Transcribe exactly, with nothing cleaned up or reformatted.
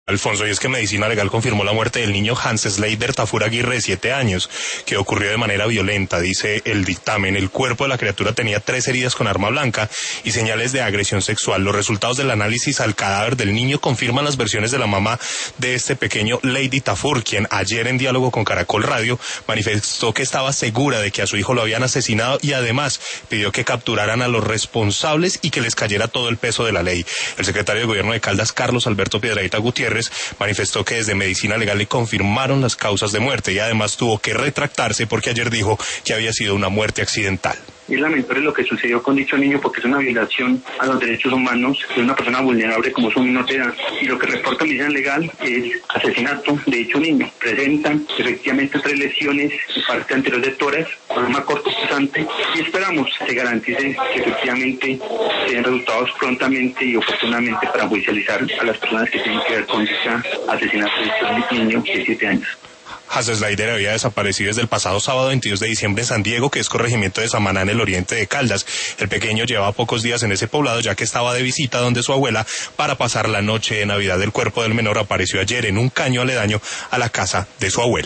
Alfonso, y es que Medicina Legal confirmó la muerte del niño Hans Sleider Tafur Aguirre, de siete años, que ocurrió de manera violenta. Dice el dictamen: el cuerpo de la criatura tenía tres heridas con arma blanca y señales de agresión sexual. Los resultados del análisis al cadáver del niño confirman las versiones de la mamá de este pequeño, Lady Tafur, quien ayer en diálogo con Caracol Radio manifestó que estaba segura de que a su hijo lo habían asesinado y además pidió que capturaran a los responsables y que les cayera todo el peso de la ley. El secretario de Gobierno de Caldas, Carlos Alberto Piedrahita Gutiérrez, manifestó que desde Medicina Legal le confirmaron las causas de muerte y además tuvo que retractarse porque ayer dijo que había sido una muerte accidental. Es lamentable lo que sucedió con dicho niño porque es una violación a los derechos humanos de una persona vulnerable como es un menor de edad. Y lo que reporta Medicina Legal es asesinato de dicho niño. Presentan efectivamente tres lesiones en parte anterior de tórax, forma cortopunzante, y esperamos se garantice que efectivamente se den resultados prontamente y oportunamente para judicializar a las personas que tienen que ver con este asesinato de este niño de siete años. Hans Sleider había desaparecido desde el pasado sábado veintidós de diciembre en San Diego, que es corregimiento de Samaná, en el oriente de Caldas. El pequeño llevaba pocos días en ese poblado, ya que estaba de visita donde su abuela para pasar la noche de Navidad. El cuerpo del menor apareció ayer en un caño aledaño a la casa de su abuela.